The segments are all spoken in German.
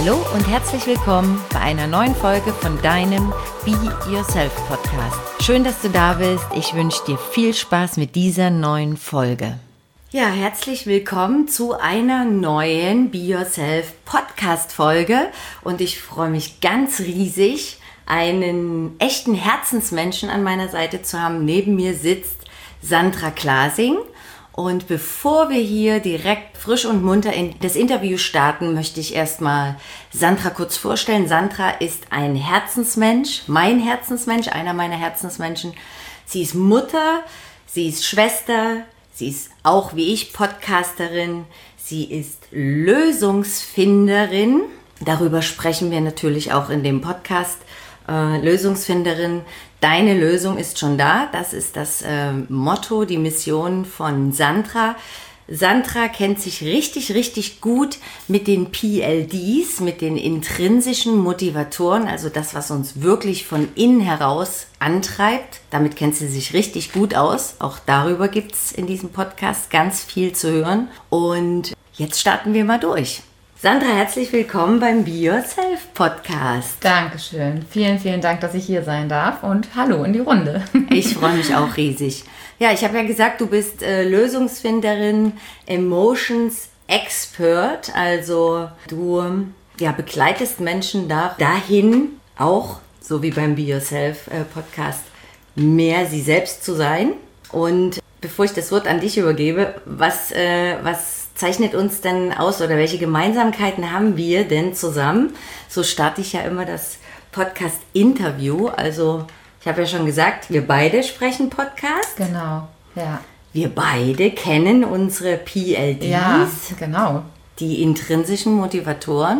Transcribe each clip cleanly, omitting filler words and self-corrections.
Hallo und herzlich willkommen bei einer neuen Folge von deinem Be Yourself Podcast. Schön, dass du da bist. Ich wünsche dir viel Spaß mit dieser neuen Folge. Ja, herzlich willkommen zu einer neuen Be Yourself Podcast Folge und ich freue mich ganz riesig, einen echten Herzensmenschen an meiner Seite zu haben. Neben mir sitzt Sandra Klasing. Und bevor wir hier direkt frisch und munter in das Interview starten, möchte ich erstmal Sandra kurz vorstellen. Sandra ist ein Herzensmensch, mein Herzensmensch, einer meiner Herzensmenschen. Sie ist Mutter, sie ist Schwester, sie ist auch wie ich Podcasterin, sie ist Lösungsfinderin. Darüber sprechen wir natürlich auch in dem Podcast. Lösungsfinderin, deine Lösung ist schon da. Das ist das Motto, die Mission von Sandra. Sandra kennt sich richtig gut mit den PLDs, mit den intrinsischen Motivatoren, also das, was uns wirklich von innen heraus antreibt. Damit kennt sie sich richtig gut aus. Auch darüber gibt es in diesem Podcast ganz viel zu hören. Und jetzt starten wir mal durch. Sandra, herzlich willkommen beim Be Yourself Podcast. Dankeschön. Vielen Dank, dass ich hier sein darf und hallo in die Runde. Ich freue mich auch riesig. Ja, ich habe ja gesagt, du bist Lösungsfinderin, Emotions Expert, also du begleitest Menschen dahin, auch so wie beim Be Yourself Podcast, mehr sie selbst zu sein. Und bevor ich das Wort an dich übergebe, was zeichnet uns denn aus oder welche Gemeinsamkeiten haben wir denn zusammen? So starte ich ja immer das Podcast-Interview. Also ich habe ja schon gesagt, wir beide sprechen Podcast. Genau, ja. Wir beide kennen unsere PLDs. Ja, genau. Die intrinsischen Motivatoren.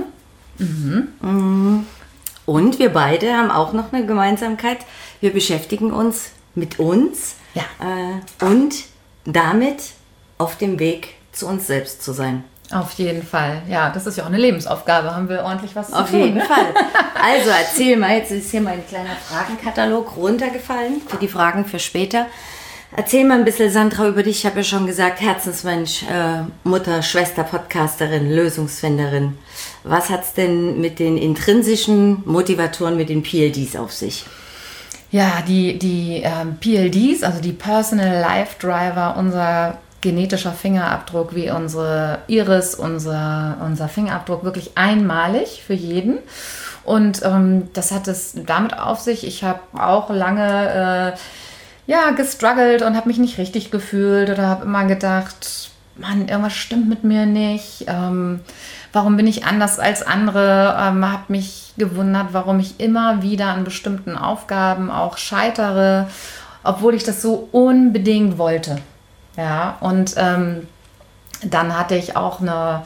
Und wir beide haben auch noch eine Gemeinsamkeit. Wir beschäftigen uns mit uns und damit auf dem Weg zu uns selbst zu sein. Auf jeden Fall. Ja, das ist ja auch eine Lebensaufgabe. Haben wir ordentlich was zu tun. Auf jeden Fall. Also erzähl mal, jetzt ist hier mein kleiner Fragenkatalog runtergefallen für die Fragen für später. Erzähl mal ein bisschen, Sandra, über dich. Ich habe ja schon gesagt, Herzensmensch, Mutter, Schwester, Podcasterin, Lösungsfinderin. Was hat es denn mit den intrinsischen Motivatoren, mit den PLDs auf sich? Ja, die PLDs, also die Personal Life Driver, unser genetischer Fingerabdruck, wie unsere Iris, unser Fingerabdruck, wirklich einmalig für jeden. Und das hat es damit auf sich. Ich habe auch lange gestruggelt und habe mich nicht richtig gefühlt oder habe immer gedacht, Mann, irgendwas stimmt mit mir nicht. Warum bin ich anders als andere? Habe mich gewundert, warum ich immer wieder an bestimmten Aufgaben auch scheitere, obwohl ich das so unbedingt wollte. Ja, und dann hatte ich auch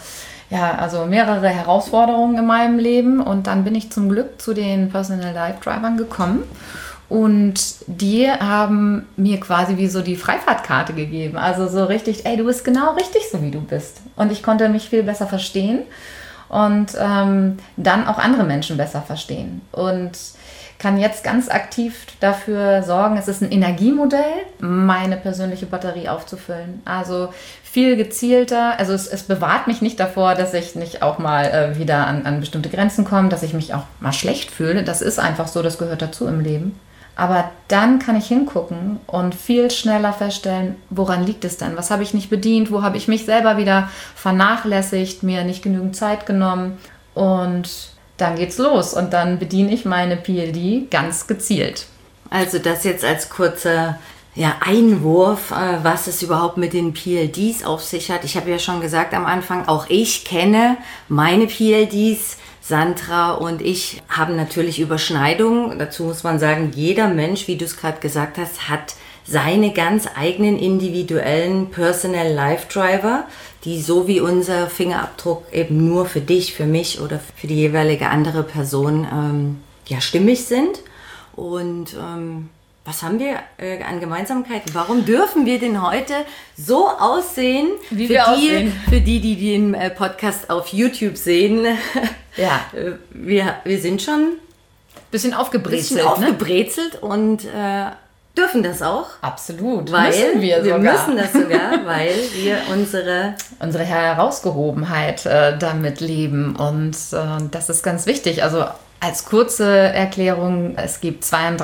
mehrere Herausforderungen in meinem Leben und dann bin ich zum Glück zu den Personal Life Drivern gekommen und die haben mir quasi wie so die Freifahrtkarte gegeben. Also so richtig, du bist genau richtig so, wie du bist. Und ich konnte mich viel besser verstehen und dann auch andere Menschen besser verstehen. Und kann jetzt ganz aktiv dafür sorgen, es ist ein Energiemodell, meine persönliche Batterie aufzufüllen. Also viel gezielter, also es bewahrt mich nicht davor, dass ich nicht auch mal wieder an bestimmte Grenzen komme, dass ich mich auch mal schlecht fühle. Das ist einfach so, das gehört dazu im Leben. Aber dann kann ich hingucken und viel schneller feststellen, woran liegt es denn? Was habe ich nicht bedient? Wo habe ich mich selber wieder vernachlässigt, mir nicht genügend Zeit genommen? Und dann geht's los und dann bediene ich meine PLD ganz gezielt. Also das jetzt als kurzer Einwurf, was es überhaupt mit den PLDs auf sich hat. Ich habe ja schon gesagt am Anfang, auch ich kenne meine PLDs. Sandra und ich haben natürlich Überschneidungen. Dazu muss man sagen, jeder Mensch, wie du es gerade gesagt hast, hat seine ganz eigenen individuellen Personal Life Driver, die so wie unser Fingerabdruck eben nur für dich, für mich oder für die jeweilige andere Person stimmig sind. Und was haben wir an Gemeinsamkeiten? Warum dürfen wir denn heute so aussehen, wie wir aussehen? Für die den Podcast auf YouTube sehen? Ja. Wir sind schon bisschen aufgebrezelt, und dürfen das auch. Absolut. Weil müssen wir sogar. Wir müssen das sogar, weil wir unsere Herausgehobenheit damit leben. Und das ist ganz wichtig. Also als kurze Erklärung, es gibt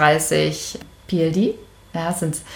32 PLD. Ja, es sind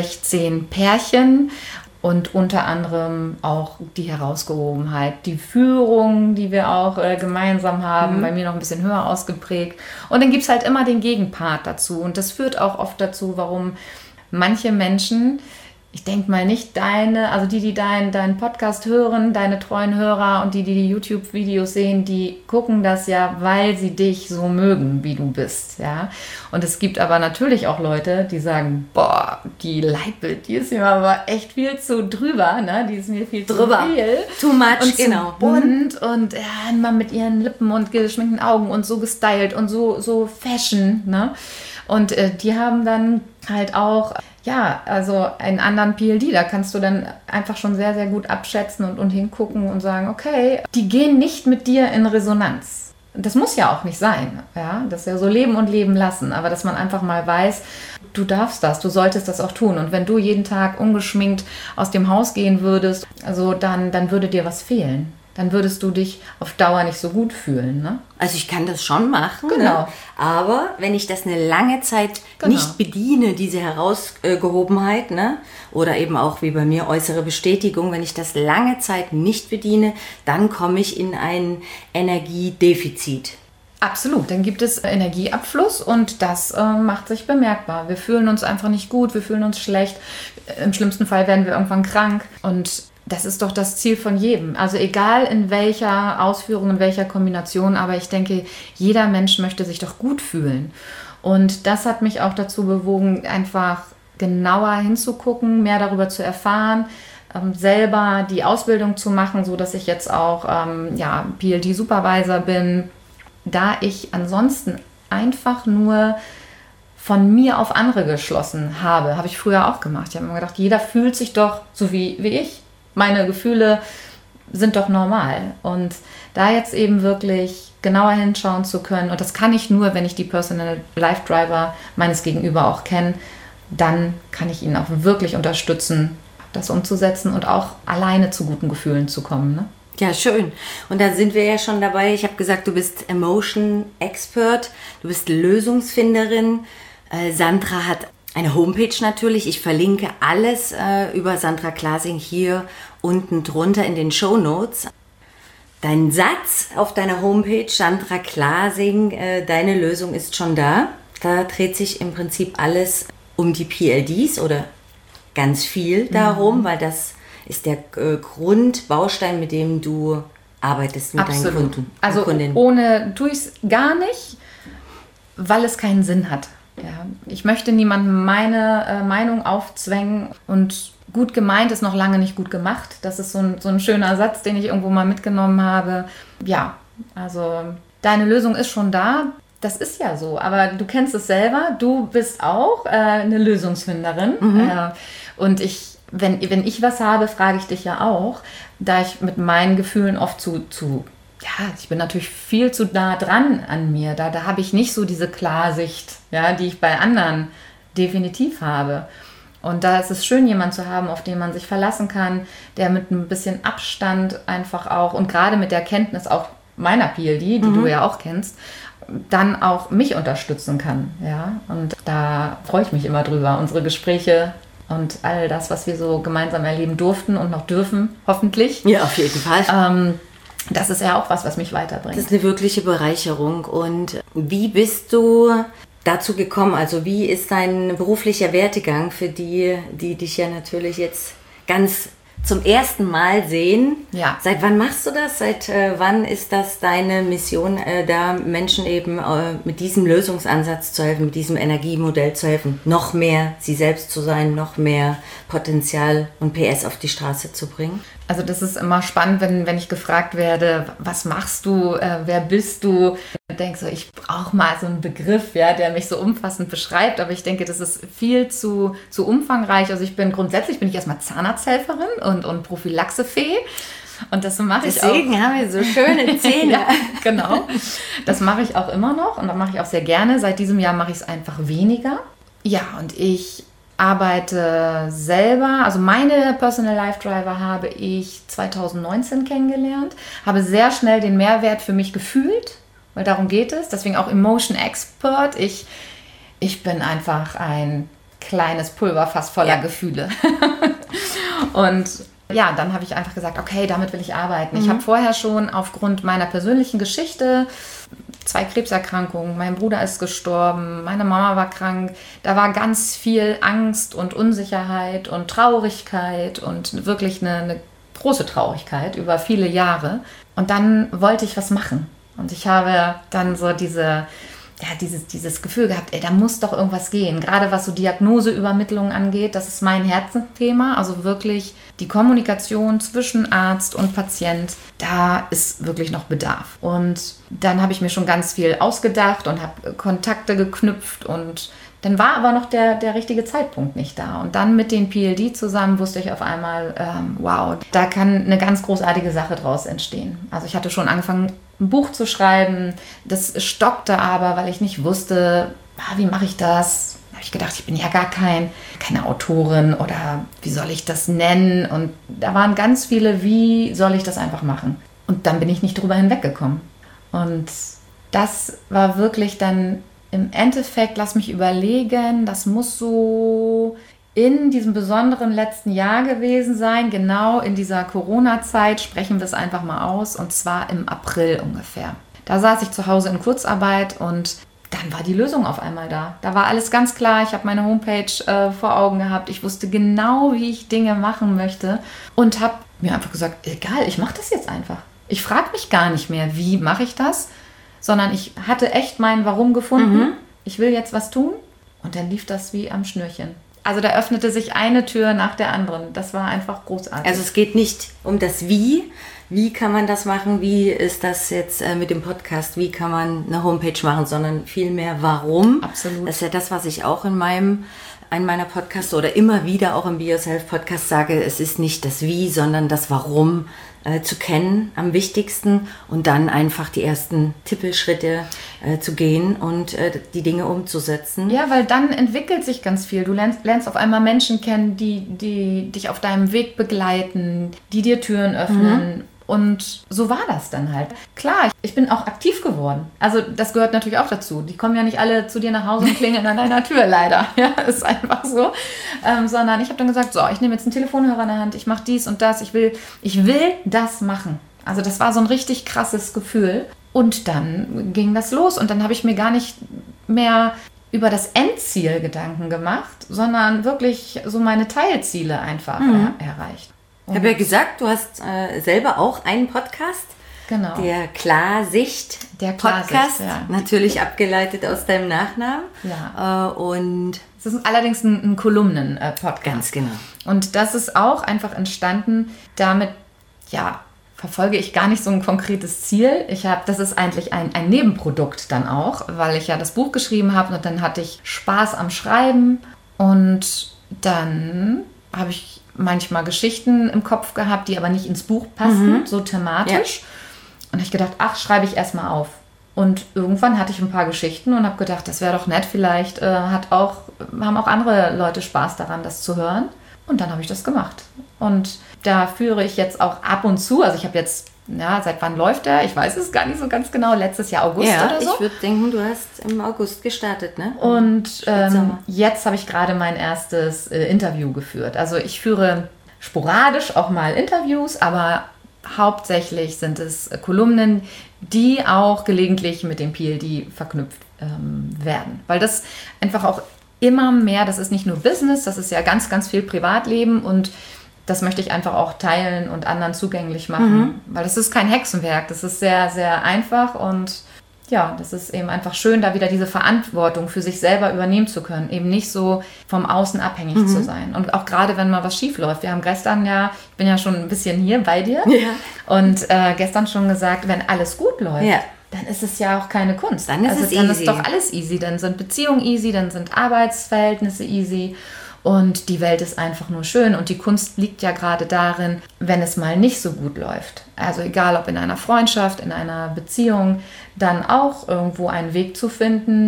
16 Pärchen. Und unter anderem auch die Herausgehobenheit, die Führung, die wir auch gemeinsam haben, bei mir noch ein bisschen höher ausgeprägt. Und dann gibt es halt immer den Gegenpart dazu. Und das führt auch oft dazu, warum manche Menschen, ich denke mal nicht die deinen Podcast hören, deine treuen Hörer und die YouTube-Videos sehen, die gucken das ja, weil sie dich so mögen, wie du bist. Ja? Und es gibt aber natürlich auch Leute, die sagen, boah, die Leitbild, die ist mir aber echt viel zu drüber, ne? Die ist mir viel zu viel. Too much, und genau. Zu bunt und immer mit ihren Lippen und geschminkten Augen und so gestylt und so Fashion, ne? Und die haben dann halt auch, also einen anderen PLD. Da kannst du dann einfach schon sehr, sehr gut abschätzen und hingucken und sagen, okay, die gehen nicht mit dir in Resonanz. Das muss ja auch nicht sein. Ja? Das ist ja so leben und leben lassen. Aber dass man einfach mal weiß, du darfst das, du solltest das auch tun. Und wenn du jeden Tag ungeschminkt aus dem Haus gehen würdest, also dann würde dir was fehlen. Dann würdest du dich auf Dauer nicht so gut fühlen. Ne? Also ich kann das schon machen, genau. Ne? Aber wenn ich das eine lange Zeit nicht bediene, diese Herausgehobenheit, ne? Oder eben auch wie bei mir äußere Bestätigung, wenn ich das lange Zeit nicht bediene, dann komme ich in ein Energiedefizit. Absolut, dann gibt es Energieabfluss und das macht sich bemerkbar. Wir fühlen uns einfach nicht gut, wir fühlen uns schlecht. Im schlimmsten Fall werden wir irgendwann krank und das ist doch das Ziel von jedem. Also egal in welcher Ausführung, in welcher Kombination, aber ich denke, jeder Mensch möchte sich doch gut fühlen. Und das hat mich auch dazu bewogen, einfach genauer hinzugucken, mehr darüber zu erfahren, selber die Ausbildung zu machen, so dass ich jetzt auch PLD-Supervisor bin, da ich ansonsten einfach nur von mir auf andere geschlossen habe. Habe ich früher auch gemacht. Ich habe immer gedacht, jeder fühlt sich doch so wie ich. Meine Gefühle sind doch normal. Und da jetzt eben wirklich genauer hinschauen zu können, und das kann ich nur, wenn ich die Personal Life Driver meines Gegenüber auch kenne, dann kann ich ihn auch wirklich unterstützen, das umzusetzen und auch alleine zu guten Gefühlen zu kommen. Ne? Ja, schön. Und da sind wir ja schon dabei. Ich habe gesagt, du bist Emotion Expert, du bist Lösungsfinderin. Sandra hat eine Homepage natürlich. Ich verlinke alles über Sandra Klasing hier unten drunter in den Shownotes. Dein Satz auf deiner Homepage, Sandra Klasing, deine Lösung ist schon da. Da dreht sich im Prinzip alles um die PLDs oder ganz viel darum, weil das ist der Grundbaustein, mit dem du arbeitest mit deinen Kunden. Also ohne tue ich es gar nicht, weil es keinen Sinn hat. Ja, ich möchte niemandem meine Meinung aufzwängen und gut gemeint ist noch lange nicht gut gemacht. Das ist so ein schöner Satz, den ich irgendwo mal mitgenommen habe. Ja, also deine Lösung ist schon da. Das ist ja so, aber du kennst es selber. Du bist auch eine Lösungsfinderin. Und wenn ich was habe, frage ich dich ja auch, da ich mit meinen Gefühlen oft ich bin natürlich viel zu nah dran an mir. Da habe ich nicht so diese Klarsicht, ja, die ich bei anderen definitiv habe. Und da ist es schön, jemanden zu haben, auf den man sich verlassen kann, der mit ein bisschen Abstand einfach auch und gerade mit der Kenntnis auch meiner PLD, die du ja auch kennst, dann auch mich unterstützen kann. Ja? Und da freue ich mich immer drüber. Unsere Gespräche und all das, was wir so gemeinsam erleben durften und noch dürfen, hoffentlich. Ja, auf jeden Fall. Das ist ja auch was mich weiterbringt. Das ist eine wirkliche Bereicherung. Und wie bist du dazu gekommen? Also wie ist dein beruflicher Werdegang für die dich ja natürlich jetzt ganz zum ersten Mal sehen? Ja. Seit wann machst du das? Seit wann ist das deine Mission, da Menschen eben mit diesem Lösungsansatz zu helfen, mit diesem Energiemodell zu helfen, noch mehr sie selbst zu sein, noch mehr Potenzial und PS auf die Straße zu bringen? Also das ist immer spannend, wenn ich gefragt werde, was machst du, wer bist du? Ich denke so, ich brauche mal so einen Begriff, ja, der mich so umfassend beschreibt, aber ich denke, das ist viel zu umfangreich. Also grundsätzlich bin ich erstmal Zahnarzthelferin und Prophylaxefee. Und das mache ich auch. Deswegen haben wir so schöne Zähne. Ja, genau. Das mache ich auch immer noch und das mache ich auch sehr gerne. Seit diesem Jahr mache ich es einfach weniger, Ja, und ich arbeite selber, also meine Personal Life Driver habe ich 2019 kennengelernt, habe sehr schnell den Mehrwert für mich gefühlt, weil darum geht es, deswegen auch Emotion Expert. Ich bin einfach ein kleines Pulverfass voller Gefühle. Und ja, dann habe ich einfach gesagt, okay, damit will ich arbeiten. Ich habe vorher schon aufgrund meiner persönlichen Geschichte 2 Krebserkrankungen, mein Bruder ist gestorben, meine Mama war krank. Da war ganz viel Angst und Unsicherheit und Traurigkeit und wirklich eine große Traurigkeit über viele Jahre. Und dann wollte ich was machen. Und ich habe dann so dieses Gefühl gehabt, da muss doch irgendwas gehen. Gerade was so Diagnoseübermittlung angeht, das ist mein Herzensthema. Also wirklich die Kommunikation zwischen Arzt und Patient, da ist wirklich noch Bedarf. Und dann habe ich mir schon ganz viel ausgedacht und habe Kontakte geknüpft und dann war aber noch der richtige Zeitpunkt nicht da. Und dann mit den PLD zusammen wusste ich auf einmal, wow, da kann eine ganz großartige Sache draus entstehen. Also ich hatte schon angefangen, ein Buch zu schreiben. Das stockte aber, weil ich nicht wusste, wie mache ich das? Da habe ich gedacht, ich bin ja gar keine Autorin oder wie soll ich das nennen? Und da waren ganz viele, wie soll ich das einfach machen? Und dann bin ich nicht drüber hinweggekommen. Und das war wirklich dann im Endeffekt, lass mich überlegen, das muss so in diesem besonderen letzten Jahr gewesen sein, genau in dieser Corona-Zeit, sprechen wir es einfach mal aus, und zwar im April ungefähr. Da saß ich zu Hause in Kurzarbeit und dann war die Lösung auf einmal da. Da war alles ganz klar, ich habe meine Homepage vor Augen gehabt, ich wusste genau, wie ich Dinge machen möchte und habe mir einfach gesagt, egal, ich mache das jetzt einfach. Ich frage mich gar nicht mehr, wie mache ich das, sondern ich hatte echt mein Warum gefunden. Ich will jetzt was tun und dann lief das wie am Schnürchen. Also da öffnete sich eine Tür nach der anderen. Das war einfach großartig. Also es geht nicht um das Wie. Wie kann man das machen? Wie ist das jetzt mit dem Podcast? Wie kann man eine Homepage machen? Sondern vielmehr Warum. Absolut. Das ist ja das, was ich auch in meiner Podcast oder immer wieder auch im Be Yourself Podcast sage. Es ist nicht das Wie, sondern das Warum zu kennen am wichtigsten und dann einfach die ersten Tippelschritte zu gehen und die Dinge umzusetzen. Ja, weil dann entwickelt sich ganz viel. Du lernst auf einmal Menschen kennen, die dich auf deinem Weg begleiten, die dir Türen öffnen. Und so war das dann halt. Klar, ich bin auch aktiv geworden. Also das gehört natürlich auch dazu. Die kommen ja nicht alle zu dir nach Hause und klingeln an deiner Tür, leider. Ja, ist einfach so. Sondern ich habe dann gesagt, so, ich nehme jetzt einen Telefonhörer in der Hand, ich mache dies und das, ich will das machen. Also das war so ein richtig krasses Gefühl. Und dann ging das los und dann habe ich mir gar nicht mehr über das Endziel Gedanken gemacht, sondern wirklich so meine Teilziele einfach erreicht. Ich habe ja gesagt, du hast selber auch einen Podcast. Genau. Der Klarsicht Podcast, ja. Natürlich abgeleitet aus deinem Nachnamen. Ja. Und es ist allerdings ein Kolumnen-Podcast. Ganz genau. Und das ist auch einfach entstanden, damit, verfolge ich gar nicht so ein konkretes Ziel. Das ist eigentlich ein Nebenprodukt dann auch, weil ich ja das Buch geschrieben habe und dann hatte ich Spaß am Schreiben und dann habe ich manchmal Geschichten im Kopf gehabt, die aber nicht ins Buch passen, so thematisch. Ja. Und habe ich gedacht, schreibe ich erstmal auf. Und irgendwann hatte ich ein paar Geschichten und habe gedacht, das wäre doch nett, vielleicht haben auch andere Leute Spaß daran, das zu hören. Und dann habe ich das gemacht. Und da führe ich jetzt auch ab und zu, also ich habe jetzt, seit wann läuft der? Ich weiß es gar nicht so ganz genau, letztes Jahr August oder so. Ich würde denken, du hast im August gestartet, ne? Und jetzt habe ich gerade mein erstes Interview geführt. Also ich führe sporadisch auch mal Interviews, aber hauptsächlich sind es Kolumnen, die auch gelegentlich mit dem PLD verknüpft werden. Weil das einfach auch immer mehr, das ist nicht nur Business, das ist ja ganz, ganz viel Privatleben und das möchte ich einfach auch teilen und anderen zugänglich machen, weil das ist kein Hexenwerk, das ist sehr, sehr einfach und das ist eben einfach schön, da wieder diese Verantwortung für sich selber übernehmen zu können, eben nicht so vom Außen abhängig zu sein. Und auch gerade, wenn mal was schief läuft. Wir haben gestern ich bin ja schon ein bisschen hier bei dir und gestern schon gesagt, wenn alles gut läuft, dann ist es ja auch keine Kunst. Dann ist doch alles easy, dann sind Beziehungen easy, dann sind Arbeitsverhältnisse easy. Und die Welt ist einfach nur schön und die Kunst liegt ja gerade darin, wenn es mal nicht so gut läuft. Also egal ob in einer Freundschaft, in einer Beziehung, dann auch irgendwo einen Weg zu finden,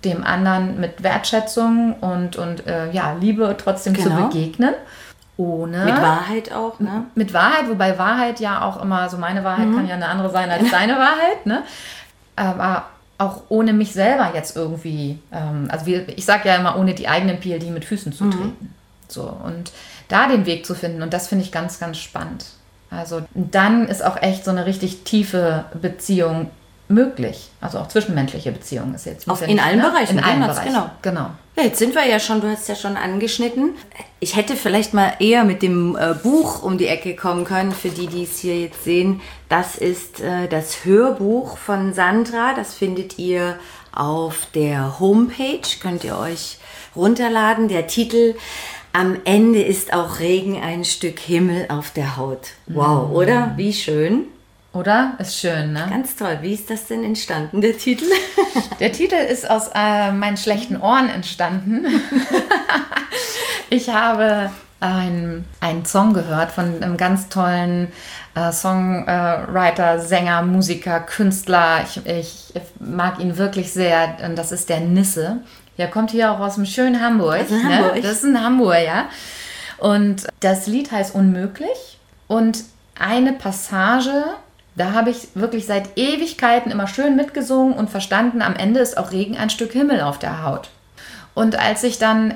dem anderen mit Wertschätzung und Liebe trotzdem zu begegnen. Ohne, mit Wahrheit auch, ne? Mit Wahrheit, wobei Wahrheit ja auch immer, so meine Wahrheit kann ja eine andere sein als deine Wahrheit, ne? Aber auch ohne mich selber jetzt irgendwie, ich sage ja immer, ohne die eigenen PLD mit Füßen zu treten. So, und da den Weg zu finden, und das finde ich ganz, ganz spannend. Also dann ist auch echt so eine richtig tiefe Beziehung möglich. Also auch zwischenmenschliche Beziehungen ist jetzt. In allen Bereichen. In allen Bereichen, genau. Ja, jetzt sind wir ja schon, du hast ja schon angeschnitten. Ich hätte vielleicht mal eher mit dem Buch um die Ecke kommen können, für die, die es hier jetzt sehen. Das ist das Hörbuch von Sandra. Das findet ihr auf der Homepage. Könnt ihr euch runterladen. Der Titel: Am Ende ist auch Regen ein Stück Himmel auf der Haut. Wow, oder? Wie schön. Oder? Ist schön, ne? Ganz toll. Wie ist das denn entstanden, der Titel? Der Titel ist aus meinen schlechten Ohren entstanden. Ich habe einen Song gehört von einem ganz tollen Songwriter, Sänger, Musiker, Künstler. Ich mag ihn wirklich sehr. Und das ist der Nisse. Der kommt hier auch aus dem schönen Hamburg. Das ist in Hamburg. Ne? Das ist in Hamburg, ja. Und das Lied heißt Unmöglich. Und eine Passage, da habe ich wirklich seit Ewigkeiten immer schön mitgesungen und verstanden, am Ende ist auch Regen ein Stück Himmel auf der Haut. Und als ich dann,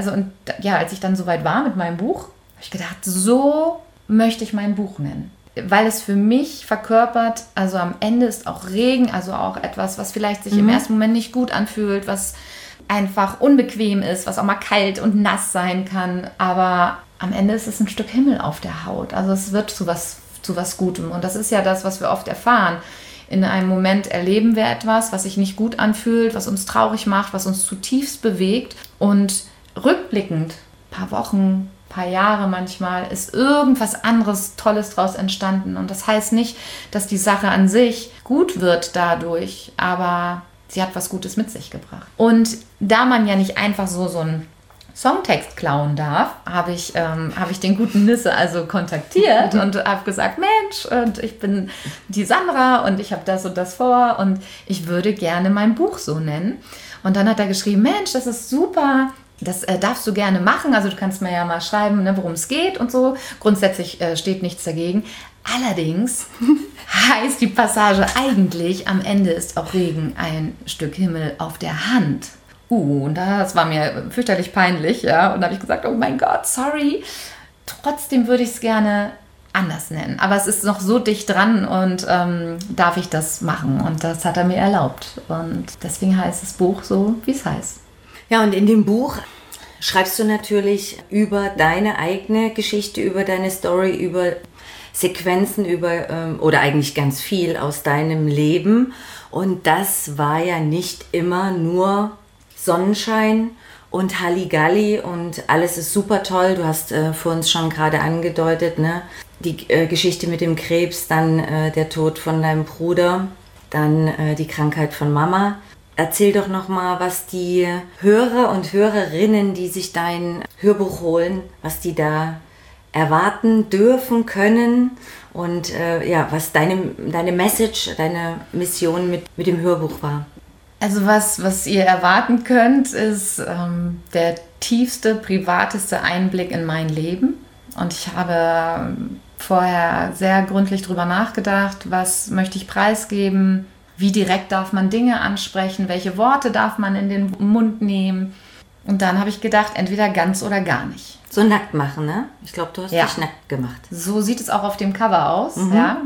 als ich dann soweit war mit meinem Buch, habe ich gedacht, so möchte ich mein Buch nennen. Weil es für mich verkörpert, also am Ende ist auch Regen, also auch etwas, was vielleicht sich im ersten Moment nicht gut anfühlt, was einfach unbequem ist, was auch mal kalt und nass sein kann, aber am Ende ist es ein Stück Himmel auf der Haut. Also es wird zu was Gutem. Und das ist ja das, was wir oft erfahren. In einem Moment erleben wir etwas, was sich nicht gut anfühlt, was uns traurig macht, was uns zutiefst bewegt. Und rückblickend, ein paar Wochen, ein paar Jahre manchmal, ist irgendwas anderes Tolles daraus entstanden. Und das heißt nicht, dass die Sache an sich gut wird dadurch, aber sie hat was Gutes mit sich gebracht. Und da man ja nicht einfach so einen Songtext klauen darf, habe ich den guten Nisse also kontaktiert und habe gesagt, Mensch, und ich bin die Sandra und ich habe das und das vor und ich würde gerne mein Buch so nennen. Und dann hat er geschrieben, Mensch, das ist super, das darfst du gerne machen, also du kannst mir ja mal schreiben, ne, worum es geht und so. Grundsätzlich steht nichts dagegen. Allerdings heißt die Passage eigentlich, am Ende ist auch Regen ein Stück Himmel auf der Hand. Und das war mir fürchterlich peinlich, ja. Und da habe ich gesagt, oh mein Gott, sorry. Trotzdem würde ich es gerne anders nennen. Aber es ist noch so dicht dran und darf ich das machen? Und das hat er mir erlaubt. Und deswegen heißt das Buch so, wie es heißt. Ja, und in dem Buch schreibst du natürlich über deine eigene Geschichte, über deine Story, über Sequenzen, oder eigentlich ganz viel aus deinem Leben. Und das war ja nicht immer nur Sonnenschein und Halligalli und alles ist super toll. Du hast vor uns schon gerade angedeutet, ne? Die Geschichte mit dem Krebs, dann der Tod von deinem Bruder, dann die Krankheit von Mama. Erzähl doch nochmal, was die Hörer und Hörerinnen, die sich dein Hörbuch holen, was die da erwarten dürfen, können und was deine Message, deine Mission mit dem Hörbuch war. Also was ihr erwarten könnt, ist der tiefste, privateste Einblick in mein Leben. Und ich habe vorher sehr gründlich drüber nachgedacht, was möchte ich preisgeben, wie direkt darf man Dinge ansprechen, welche Worte darf man in den Mund nehmen. Und dann habe ich gedacht, entweder ganz oder gar nicht. So nackt machen, ne? Ich glaube, du hast dich nackt gemacht. So sieht es auch auf dem Cover aus, ja.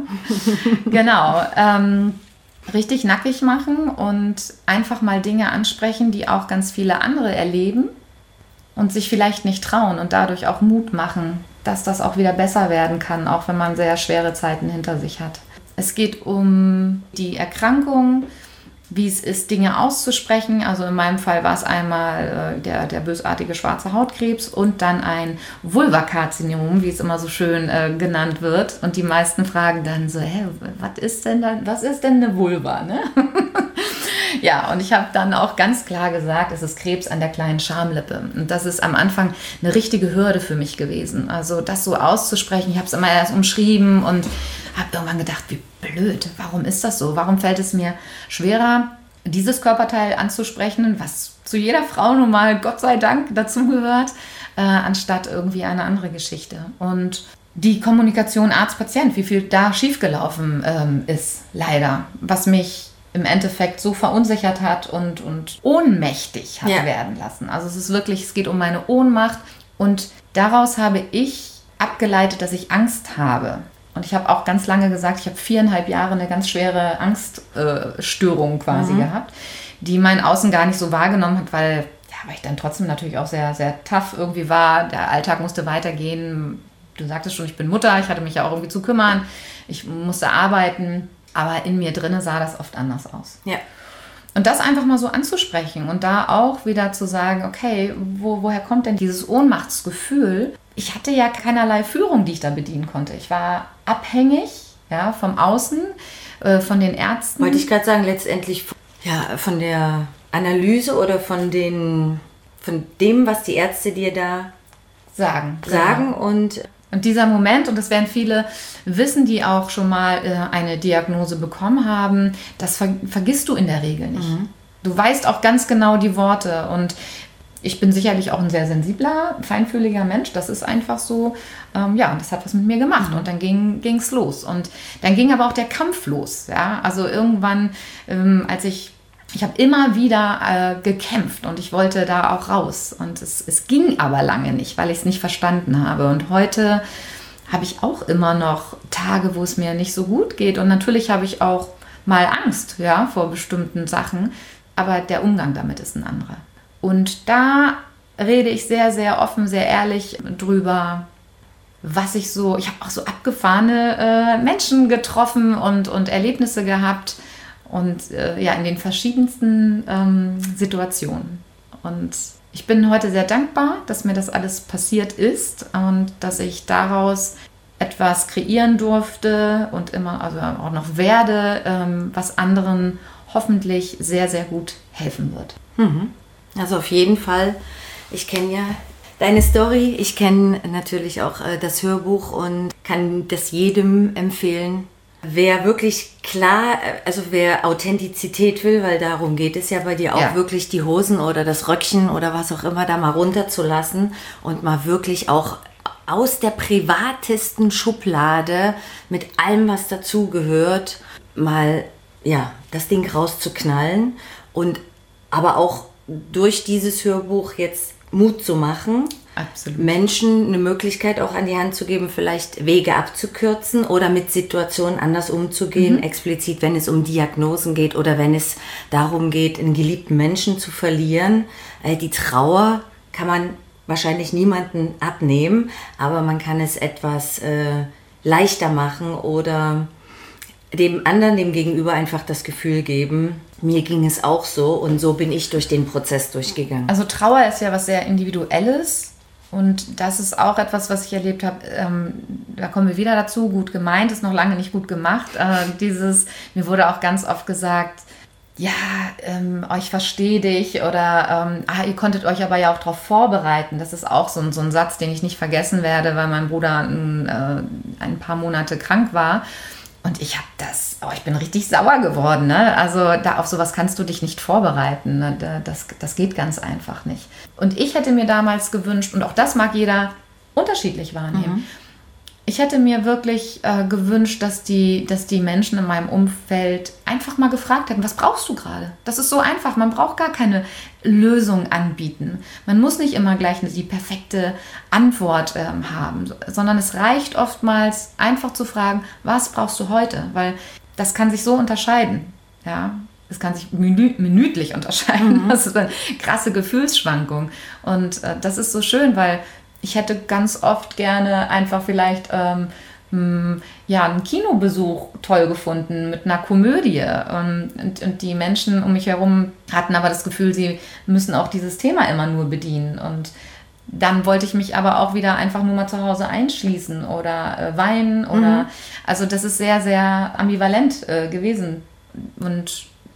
Genau. Richtig nackig machen und einfach mal Dinge ansprechen, die auch ganz viele andere erleben und sich vielleicht nicht trauen und dadurch auch Mut machen, dass das auch wieder besser werden kann, auch wenn man sehr schwere Zeiten hinter sich hat. Es geht um die Erkrankung, wie es ist, Dinge auszusprechen. Also in meinem Fall war es einmal der bösartige schwarze Hautkrebs und dann ein Vulvakarzinom, wie es immer so schön genannt wird. Und die meisten fragen dann so, was ist denn eine Vulva? Ne? Ja, und ich habe dann auch ganz klar gesagt, es ist Krebs an der kleinen Schamlippe. Und das ist am Anfang eine richtige Hürde für mich gewesen. Also das so auszusprechen, ich habe es immer erst umschrieben und habe irgendwann gedacht, wie blöd, warum ist das so? Warum fällt es mir schwerer, dieses Körperteil anzusprechen, was zu jeder Frau nun mal, Gott sei Dank, dazugehört, anstatt irgendwie eine andere Geschichte. Und die Kommunikation Arzt-Patient, wie viel da schiefgelaufen ist, leider, was mich im Endeffekt so verunsichert hat und ohnmächtig hat werden lassen. Also es geht um meine Ohnmacht und daraus habe ich abgeleitet, dass ich Angst habe. Und ich habe auch ganz lange gesagt, ich habe 4,5 Jahre eine ganz schwere Angststörung quasi gehabt, die mein Außen gar nicht so wahrgenommen hat, weil ich dann trotzdem natürlich auch sehr, sehr tough irgendwie war. Der Alltag musste weitergehen. Du sagtest schon, ich bin Mutter, ich hatte mich ja auch irgendwie zu kümmern. Ich musste arbeiten, aber in mir drinne sah das oft anders aus. Ja. Und das einfach mal so anzusprechen und da auch wieder zu sagen, okay, woher kommt denn dieses Ohnmachtsgefühl? Ich hatte ja keinerlei Führung, die ich da bedienen konnte. Ich war abhängig vom Außen, von den Ärzten. Wollte ich gerade sagen, letztendlich von der Analyse oder von dem, was die Ärzte dir da sagen. Genau. Und dieser Moment, und das werden viele wissen, die auch schon mal eine Diagnose bekommen haben, das vergisst du in der Regel nicht. Du weißt auch ganz genau die Worte und ich bin sicherlich auch ein sehr sensibler, feinfühliger Mensch, das ist einfach so, und das hat was mit mir gemacht und dann ging's los. Und dann ging aber auch der Kampf los, ja, also irgendwann, ich habe immer wieder gekämpft und ich wollte da auch raus. Und es ging aber lange nicht, weil ich es nicht verstanden habe. Und heute habe ich auch immer noch Tage, wo es mir nicht so gut geht. Und natürlich habe ich auch mal Angst vor bestimmten Sachen. Aber der Umgang damit ist ein anderer. Und da rede ich sehr, sehr offen, sehr ehrlich drüber, ich habe auch so abgefahrene Menschen getroffen und Erlebnisse gehabt. Und in den verschiedensten Situationen. Und ich bin heute sehr dankbar, dass mir das alles passiert ist und dass ich daraus etwas kreieren durfte und immer, also auch noch werde, was anderen hoffentlich sehr, sehr gut helfen wird. Also auf jeden Fall, ich kenne ja deine Story, ich kenne natürlich auch das Hörbuch und kann das jedem empfehlen. Wer wirklich wer Authentizität will, weil darum geht es ja bei dir auch, wirklich die Hosen oder das Röckchen oder was auch immer da mal runterzulassen und mal wirklich auch aus der privatesten Schublade mit allem, was dazugehört, mal das Ding rauszuknallen und aber auch durch dieses Hörbuch jetzt Mut zu machen. Absolut. Menschen eine Möglichkeit auch an die Hand zu geben, vielleicht Wege abzukürzen oder mit Situationen anders umzugehen, explizit wenn es um Diagnosen geht oder wenn es darum geht, einen geliebten Menschen zu verlieren. Die Trauer kann man wahrscheinlich niemanden abnehmen, aber man kann es etwas leichter machen oder dem anderen, dem Gegenüber einfach das Gefühl geben, mir ging es auch so und so bin ich durch den Prozess durchgegangen. Also Trauer ist ja was sehr Individuelles. Und das ist auch etwas, was ich erlebt habe, da kommen wir wieder dazu, gut gemeint, ist noch lange nicht gut gemacht. Mir wurde auch ganz oft gesagt, ich verstehe dich oder ihr konntet euch aber ja auch darauf vorbereiten. Das ist auch so ein Satz, den ich nicht vergessen werde, weil mein Bruder ein paar Monate krank war. Und ich bin richtig sauer geworden. Ne? Also auf sowas kannst du dich nicht vorbereiten. Ne? Das geht ganz einfach nicht. Und ich hätte mir damals gewünscht, und auch das mag jeder unterschiedlich wahrnehmen, ich hätte mir wirklich gewünscht, dass die Menschen in meinem Umfeld einfach mal gefragt hätten, was brauchst du gerade? Das ist so einfach, man braucht gar keine Lösung anbieten. Man muss nicht immer gleich die perfekte Antwort haben, sondern es reicht oftmals einfach zu fragen, was brauchst du heute? Weil das kann sich so unterscheiden. Ja? Das kann sich minütlich unterscheiden. Das ist eine krasse Gefühlsschwankung. Und das ist so schön, weil ich hätte ganz oft gerne einfach vielleicht einen Kinobesuch toll gefunden mit einer Komödie. Und die Menschen um mich herum hatten aber das Gefühl, sie müssen auch dieses Thema immer nur bedienen. Und dann wollte ich mich aber auch wieder einfach nur mal zu Hause einschließen oder weinen. Also das ist sehr, sehr ambivalent gewesen. Und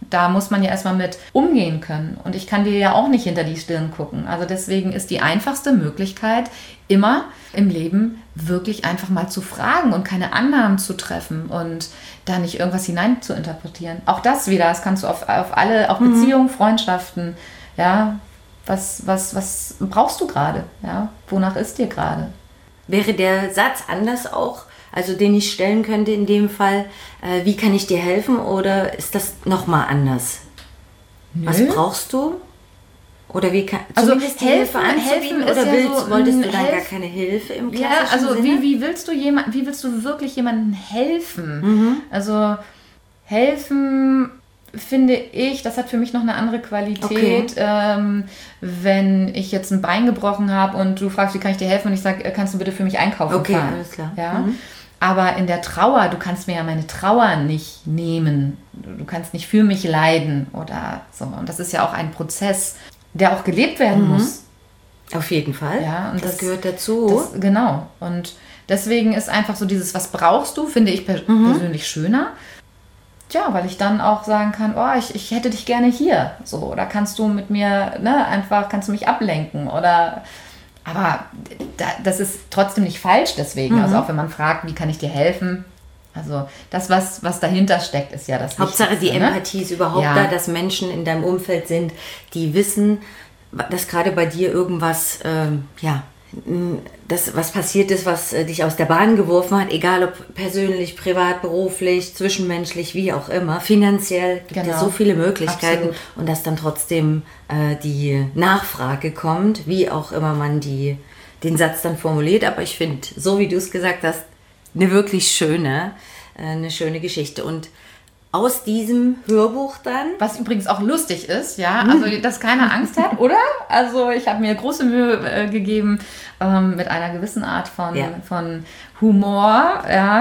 Da muss man ja erstmal mit umgehen können. Und ich kann dir ja auch nicht hinter die Stirn gucken. Also deswegen ist die einfachste Möglichkeit immer im Leben wirklich einfach mal zu fragen und keine Annahmen zu treffen und da nicht irgendwas hinein zu interpretieren. Auch das wieder, das kannst du auf alle, auch Beziehungen, Freundschaften, ja, was brauchst du gerade? Ja? Wonach ist dir gerade? Wäre der Satz anders auch, also den ich stellen könnte in dem Fall, wie kann ich dir helfen, oder ist das nochmal anders? Nö. Was brauchst du? Oder wie kann also zumindest die Hilfe anzubieten, oder so wolltest du dann gar keine Hilfe im klassischen Ja, also Sinne? wie willst du wirklich jemandem helfen? Also helfen, finde ich, das hat für mich noch eine andere Qualität. Wenn ich jetzt ein Bein gebrochen habe und du fragst, wie kann ich dir helfen, und ich sage, kannst du bitte für mich einkaufen fahren? Alles klar. Ja? Aber in der Trauer, du kannst mir ja meine Trauer nicht nehmen. Du kannst nicht für mich leiden oder so. Und das ist ja auch ein Prozess, der auch gelebt werden muss. Auf jeden Fall. Ja, und das gehört dazu. Genau. Und deswegen ist einfach so dieses, was brauchst du, finde ich persönlich schöner. Tja, weil ich dann auch sagen kann, oh, ich hätte dich gerne hier. So, oder kannst du mit mir, kannst du mich ablenken oder... Aber das ist trotzdem nicht falsch deswegen. Also auch wenn man fragt, wie kann ich dir helfen? Also das, was dahinter steckt, ist ja das Hauptsache Wichtigste, die Empathie ist überhaupt da, dass Menschen in deinem Umfeld sind, die wissen, dass gerade bei dir irgendwas, das, was passiert ist, was dich aus der Bahn geworfen hat, egal ob persönlich, privat, beruflich, zwischenmenschlich, wie auch immer, finanziell, gibt es so viele Möglichkeiten. Absolut. Und dass dann trotzdem die Nachfrage kommt, wie auch immer man den Satz dann formuliert. Aber ich finde, so wie du es gesagt hast, eine wirklich schöne Geschichte. Und aus diesem Hörbuch dann... Was übrigens auch lustig ist, ja, also dass keiner Angst hat, oder? Also ich habe mir große Mühe gegeben mit einer gewissen Art von Humor,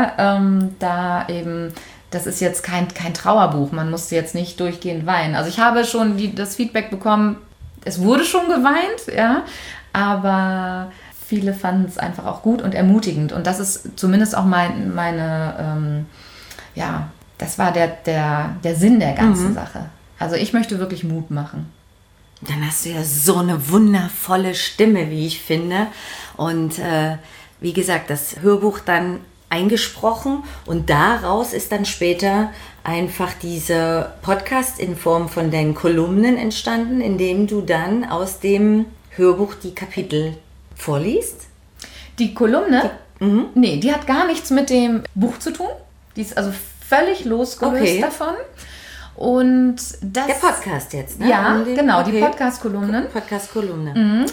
da eben... Das ist jetzt kein Trauerbuch, man musste jetzt nicht durchgehend weinen. Also ich habe schon das Feedback bekommen, es wurde schon geweint, ja, aber viele fanden es einfach auch gut und ermutigend. Und das ist zumindest auch meine, das war der Sinn der ganzen Sache. Also ich möchte wirklich Mut machen. Dann hast du ja so eine wundervolle Stimme, wie ich finde. Und wie gesagt, das Hörbuch dann eingesprochen und daraus ist dann später einfach dieser Podcast in Form von deinen Kolumnen entstanden, in dem du dann aus dem Hörbuch die Kapitel vorliest. Die Kolumne? Nee, die hat gar nichts mit dem Buch zu tun. Die ist also völlig losgelöst davon. Und das... Der Podcast jetzt, ne? Ja, genau, die Podcast-Kolumnen. Podcast-Kolumne.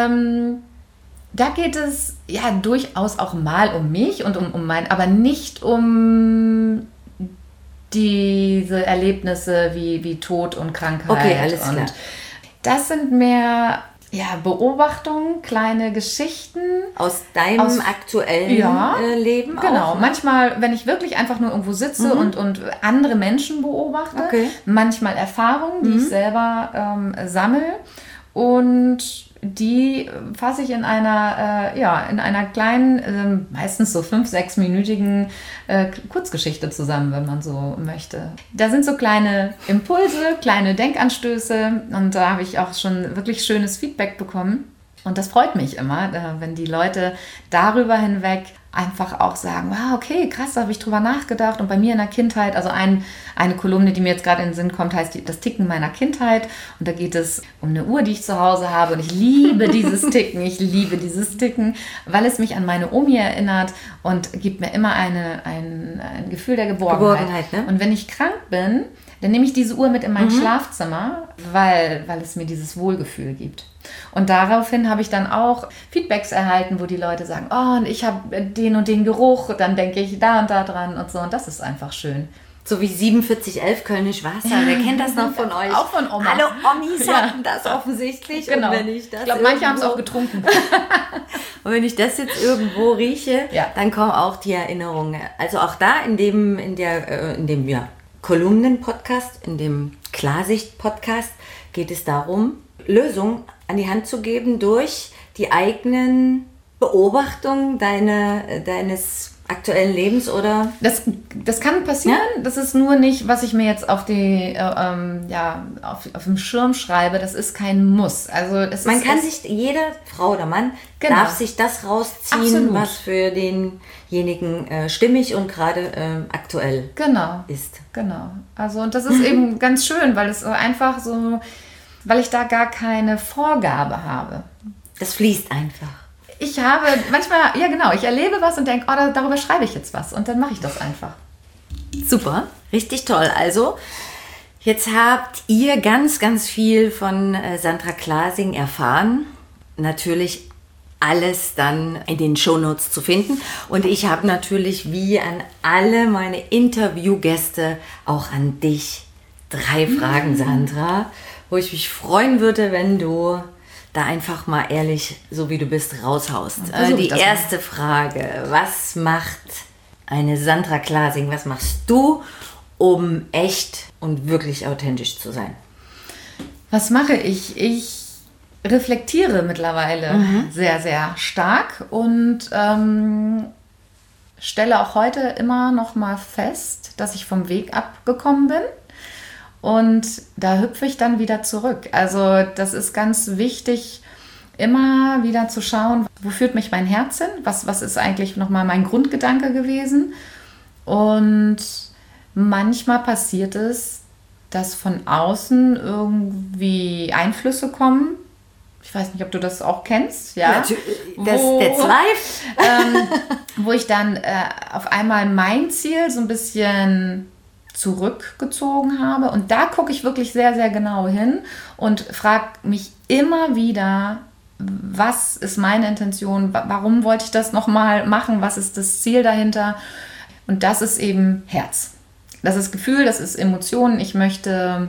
Da geht es ja durchaus auch mal um mich und um aber nicht um diese Erlebnisse wie Tod und Krankheit. Okay, alles klar. Und das sind mehr Beobachtungen, kleine Geschichten. Aus deinem aktuellen Leben genau. auch? Ne? Manchmal, wenn ich wirklich einfach nur irgendwo sitze und andere Menschen beobachte. Okay. Manchmal Erfahrungen, die ich selber sammle. Und die fasse ich in einer kleinen, meistens so 5-6-minütigen Kurzgeschichte zusammen, wenn man so möchte. Da sind so kleine Impulse, kleine Denkanstöße und da habe ich auch schon wirklich schönes Feedback bekommen. Und das freut mich immer, wenn die Leute darüber hinweg einfach auch sagen, wow, okay, krass, da habe ich drüber nachgedacht. Und bei mir in der Kindheit, also eine Kolumne, die mir jetzt gerade in den Sinn kommt, heißt das Ticken meiner Kindheit. Und da geht es um eine Uhr, die ich zu Hause habe. Und ich liebe dieses Ticken, weil es mich an meine Omi erinnert und gibt mir immer ein Gefühl der Geborgenheit. Ne? Und wenn ich krank bin, dann nehme ich diese Uhr mit in mein Schlafzimmer, weil es mir dieses Wohlgefühl gibt. Und daraufhin habe ich dann auch Feedbacks erhalten, wo die Leute sagen, oh, und ich habe den und den Geruch, dann denke ich da und da dran und so. Und das ist einfach schön. So wie 4711 Kölnisch Wasser. Wer kennt das noch von euch? Auch von Oma. Alle Omis hatten das offensichtlich. Genau. Und wenn ich glaube, manche haben es auch getrunken. Und wenn ich das jetzt irgendwo rieche, dann kommen auch die Erinnerungen. Also auch da in dem Kolumnen-Podcast, in dem Klarsicht-Podcast geht es darum, Lösungen an die Hand zu geben durch die eigenen Beobachtung deines aktuellen Lebens, oder? Das kann passieren. Ja? Das ist nur nicht, was ich mir jetzt auf dem Schirm schreibe. Das ist kein Muss. Also jede Frau oder Mann darf sich das rausziehen, absolut, was für denjenigen stimmig und gerade aktuell ist. Genau. Also und das ist eben ganz schön, weil es einfach so, weil ich da gar keine Vorgabe habe. Das fließt einfach. Ich habe manchmal, ich erlebe was und denke, darüber schreibe ich jetzt was und dann mache ich das einfach. Super, richtig toll. Also, jetzt habt ihr ganz, ganz viel von Sandra Klasing erfahren. Natürlich alles dann in den Shownotes zu finden. Und ich habe natürlich wie an alle meine Interviewgäste auch an dich 3 Fragen, Sandra, wo ich mich freuen würde, wenn du da einfach mal ehrlich, so wie du bist, raushaust. Die erste Frage: Was macht eine Sandra Klasing, was machst du, um echt und wirklich authentisch zu sein? Was mache ich? Ich reflektiere mittlerweile sehr, sehr stark und stelle auch heute immer noch mal fest, dass ich vom Weg abgekommen bin. Und da hüpfe ich dann wieder zurück. Also das ist ganz wichtig, immer wieder zu schauen, wo führt mich mein Herz hin? Was ist eigentlich nochmal mein Grundgedanke gewesen? Und manchmal passiert es, dass von außen irgendwie Einflüsse kommen. Ich weiß nicht, ob du das auch kennst. Ja, that's life. Wo ich dann auf einmal mein Ziel so ein bisschen zurückgezogen habe. Und da gucke ich wirklich sehr, sehr genau hin und frage mich immer wieder, was ist meine Intention? Warum wollte ich das nochmal machen? Was ist das Ziel dahinter? Und das ist eben Herz. Das ist Gefühl, das ist Emotionen. Ich möchte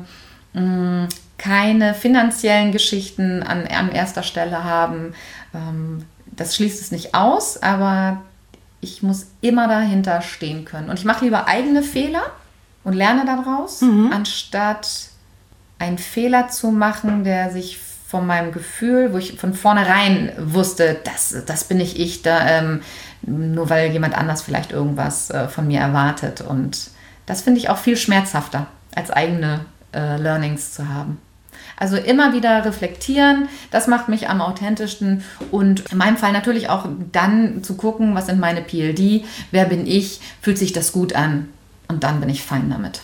keine finanziellen Geschichten an erster Stelle haben. Das schließt es nicht aus, aber ich muss immer dahinter stehen können. Und ich mache lieber eigene Fehler und lerne daraus, anstatt einen Fehler zu machen, der sich von meinem Gefühl, wo ich von vornherein wusste, das bin nicht ich, nur weil jemand anders vielleicht irgendwas von mir erwartet. Und das finde ich auch viel schmerzhafter, als eigene Learnings zu haben. Also immer wieder reflektieren, das macht mich am authentischsten und in meinem Fall natürlich auch dann zu gucken, was sind meine PLD, wer bin ich, fühlt sich das gut an? Und dann bin ich fein damit.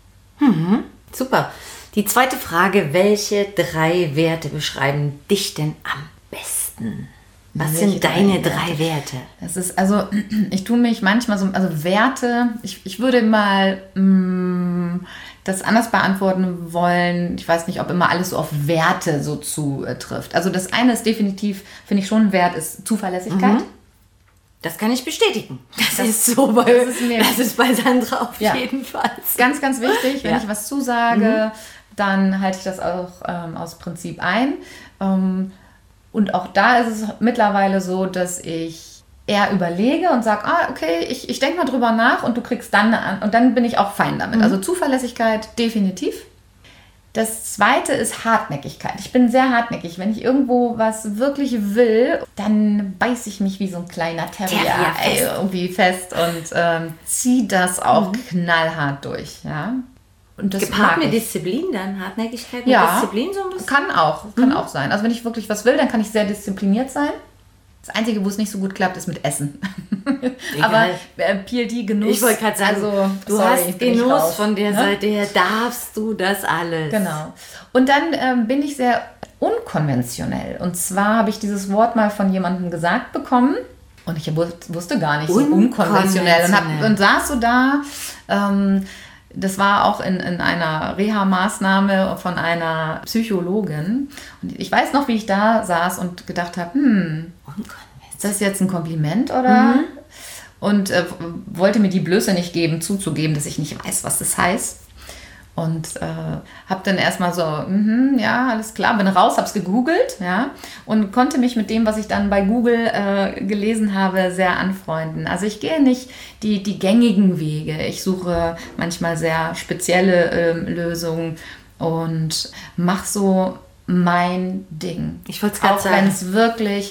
Super. Die zweite Frage: Welche 3 Werte beschreiben dich denn am besten? Was sind deine 3 Werte? Das ist, also, ich tue mich manchmal so, also Werte, ich würde mal das anders beantworten wollen. Ich weiß nicht, ob immer alles so auf Werte so zutrifft. Also das eine ist definitiv, finde ich schon ein Wert, ist Zuverlässigkeit. Das kann ich bestätigen. Das ist so, das ist bei Sandra auf jeden Fall. Ganz, ganz wichtig, wenn ich was zusage, dann halte ich das auch aus Prinzip ein. Und auch da ist es mittlerweile so, dass ich eher überlege und sage, okay, ich denke mal drüber nach und du kriegst dann an und dann bin ich auch fein damit. Also Zuverlässigkeit definitiv. Das zweite ist Hartnäckigkeit. Ich bin sehr hartnäckig. Wenn ich irgendwo was wirklich will, dann beiße ich mich wie so ein kleiner Terrier irgendwie fest und ziehe das auch knallhart durch. Ja? Und das gepaart mit Disziplin dann? Hartnäckigkeit mit Disziplin so ein bisschen? Kann auch sein. Also wenn ich wirklich was will, dann kann ich sehr diszipliniert sein. Das Einzige, wo es nicht so gut klappt, ist mit Essen. Aber PLD-Genuss. Ich wollte gerade sagen, also, du hast Genuss von der Seite her, darfst du das alles. Genau. Und dann bin ich sehr unkonventionell. Und zwar habe ich dieses Wort mal von jemandem gesagt bekommen. Und ich wusste gar nicht, so unkonventionell. Und saß so da. Das war auch in einer Reha-Maßnahme von einer Psychologin. Und ich weiß noch, wie ich da saß und gedacht habe, ist das jetzt ein Kompliment oder? Und wollte mir die Blöße nicht geben, zuzugeben, dass ich nicht weiß, was das heißt. Und habe dann erstmal so, ja, alles klar, bin raus, habe es gegoogelt, ja, und konnte mich mit dem, was ich dann bei Google gelesen habe, sehr anfreunden. Also ich gehe nicht die gängigen Wege. Ich suche manchmal sehr spezielle Lösungen und mache so mein Ding. Ich wollte es gerade sagen. Auch wenn es wirklich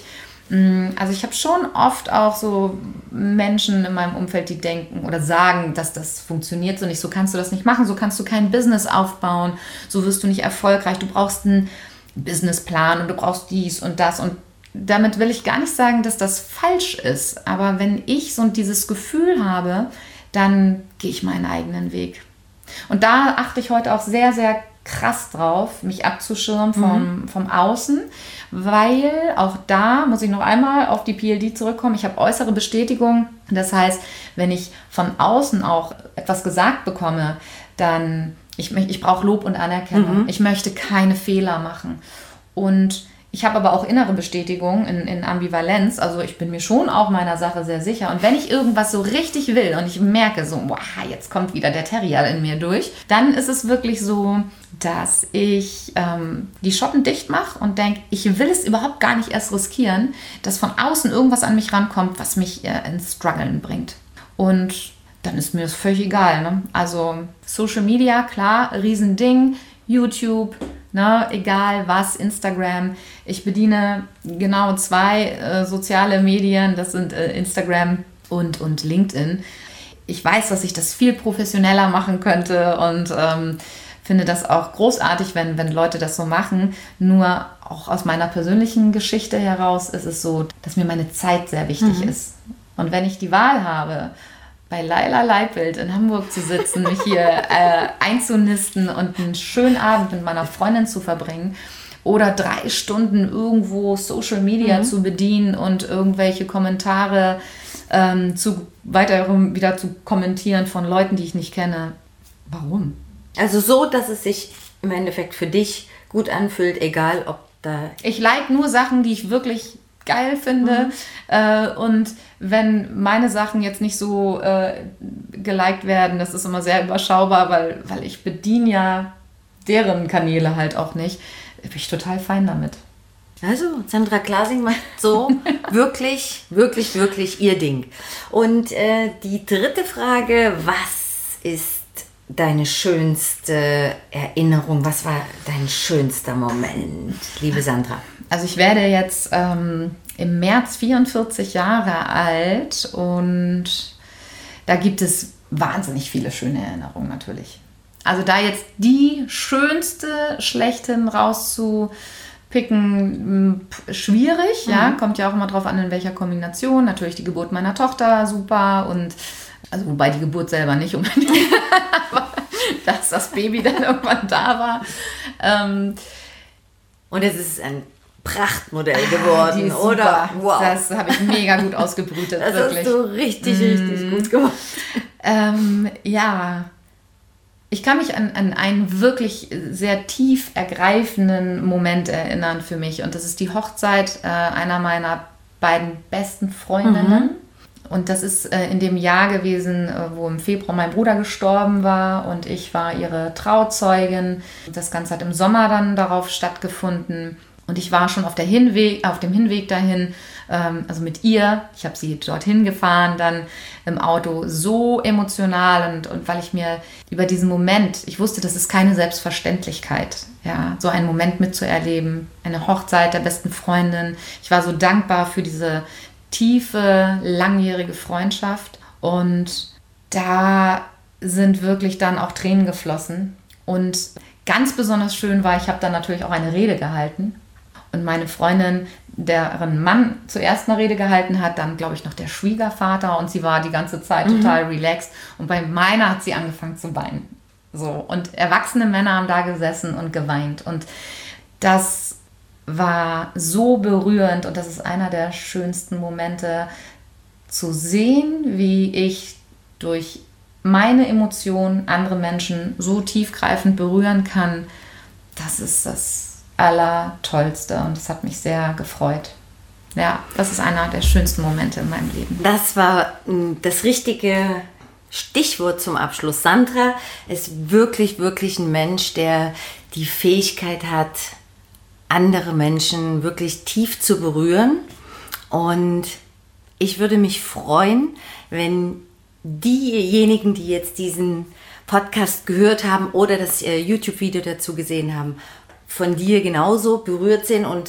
Also ich habe schon oft auch so Menschen in meinem Umfeld, die denken oder sagen, dass das funktioniert so nicht. So kannst du das nicht machen, so kannst du kein Business aufbauen, so wirst du nicht erfolgreich. Du brauchst einen Businessplan und du brauchst dies und das. Und damit will ich gar nicht sagen, dass das falsch ist. Aber wenn ich so dieses Gefühl habe, dann gehe ich meinen eigenen Weg. Und da achte ich heute auch sehr, sehr krass drauf, mich abzuschirmen vom Außen, weil auch da muss ich noch einmal auf die PLD zurückkommen. Ich habe äußere Bestätigung. Das heißt, wenn ich von außen auch etwas gesagt bekomme, dann ich brauche Lob und Anerkennung. Ich möchte keine Fehler machen. Und ich habe aber auch innere Bestätigung in Ambivalenz. Also ich bin mir schon auch meiner Sache sehr sicher. Und wenn ich irgendwas so richtig will und ich merke so, wow, jetzt kommt wieder der Terrier in mir durch, dann ist es wirklich so, dass ich die Schotten dicht mache und denke, ich will es überhaupt gar nicht erst riskieren, dass von außen irgendwas an mich rankommt, was mich ins Struggeln bringt. Und dann ist mir das völlig egal. Ne? Also Social Media, klar, Riesending, YouTube, ne, egal was, Instagram. Ich bediene genau 2 soziale Medien, das sind Instagram und LinkedIn. Ich weiß, dass ich das viel professioneller machen könnte und finde das auch großartig, wenn Leute das so machen. Nur auch aus meiner persönlichen Geschichte heraus ist es so, dass mir meine Zeit sehr wichtig ist. Und wenn ich die Wahl habe, bei Laila Leipold in Hamburg zu sitzen, mich hier einzunisten und einen schönen Abend mit meiner Freundin zu verbringen oder 3 Stunden irgendwo Social Media zu bedienen und irgendwelche Kommentare weiter wieder zu kommentieren von Leuten, die ich nicht kenne. Warum? Also so, dass es sich im Endeffekt für dich gut anfühlt, egal ob da... Ich like nur Sachen, die ich wirklich geil finde. Und wenn meine Sachen jetzt nicht so geliked werden, das ist immer sehr überschaubar, weil ich bediene ja deren Kanäle halt auch nicht, bin ich total fein damit. Also Sandra Klasing macht so wirklich, wirklich, wirklich ihr Ding. Und die dritte Frage, was ist deine schönste Erinnerung? Was war dein schönster Moment, liebe Sandra? Also ich werde jetzt im März 44 Jahre alt und da gibt es wahnsinnig viele schöne Erinnerungen natürlich. Also da jetzt die schönste schlechthin rauszupicken, schwierig, ja, kommt ja auch immer drauf an, in welcher Kombination. Natürlich die Geburt meiner Tochter, super, und also wobei die Geburt selber nicht unbedingt, aber dass das Baby dann irgendwann da war. Und es ist ein Prachtmodell geworden, oder? Wow. Das habe ich mega gut ausgebrütet, das wirklich. Das hast du richtig, richtig gut gemacht. Ja, ich kann mich an einen wirklich sehr tief ergreifenden Moment erinnern für mich. Und das ist die Hochzeit einer meiner beiden besten Freundinnen. Und das ist in dem Jahr gewesen, wo im Februar mein Bruder gestorben war und ich war ihre Trauzeugin. Das Ganze hat im Sommer dann darauf stattgefunden. Und ich war schon auf dem Hinweg dahin, also mit ihr. Ich habe sie dorthin gefahren, dann im Auto, so emotional. Und weil ich mir über diesen Moment, ich wusste, das ist keine Selbstverständlichkeit, ja, so einen Moment mitzuerleben. Eine Hochzeit der besten Freundin. Ich war so dankbar für diese tiefe, langjährige Freundschaft. Und da sind wirklich dann auch Tränen geflossen. Und ganz besonders schön war, ich habe dann natürlich auch eine Rede gehalten. Und meine Freundin, deren Mann zuerst eine Rede gehalten hat, dann glaube ich noch der Schwiegervater, und sie war die ganze Zeit total relaxed. Und bei meiner hat sie angefangen zu weinen. So, und erwachsene Männer haben da gesessen und geweint. Und das war so berührend, und das ist einer der schönsten Momente, zu sehen, wie ich durch meine Emotionen andere Menschen so tiefgreifend berühren kann. Das ist das Allertollste, und das hat mich sehr gefreut. Ja, das ist einer der schönsten Momente in meinem Leben. Das war das richtige Stichwort zum Abschluss. Sandra ist wirklich, wirklich ein Mensch, der die Fähigkeit hat, andere Menschen wirklich tief zu berühren. Und ich würde mich freuen, wenn diejenigen, die jetzt diesen Podcast gehört haben oder das YouTube-Video dazu gesehen haben, von dir genauso berührt sind und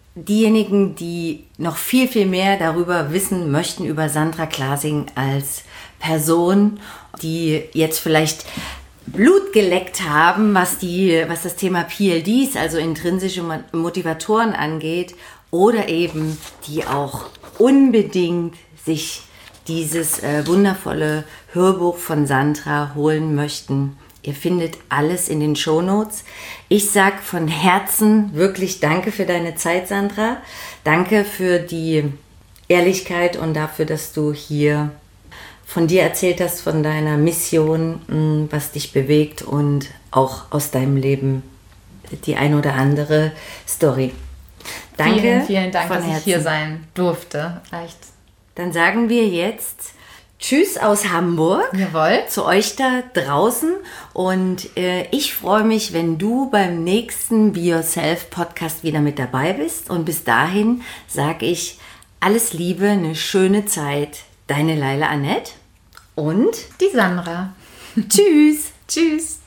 diejenigen, die noch viel, viel mehr darüber wissen möchten, über Sandra Klasing als Person, die jetzt vielleicht Blut geleckt haben, was das Thema PLDs, also intrinsische Motivatoren angeht, oder eben die auch unbedingt sich dieses wundervolle Hörbuch von Sandra holen möchten. Ihr findet alles in den Shownotes. Ich sag von Herzen wirklich danke für deine Zeit, Sandra. Danke für die Ehrlichkeit und dafür, dass du hier von dir erzählt hast, von deiner Mission, was dich bewegt und auch aus deinem Leben die ein oder andere Story. Danke. Vielen, vielen Dank, dass ich hier sein durfte. Echt. Dann sagen wir jetzt Tschüss aus Hamburg. Jawohl. Zu euch da draußen. Und ich freue mich, wenn du beim nächsten Be Yourself Podcast wieder mit dabei bist. Und bis dahin sage ich alles Liebe, eine schöne Zeit. Deine Laila Annette und die Sandra. Tschüss. Tschüss.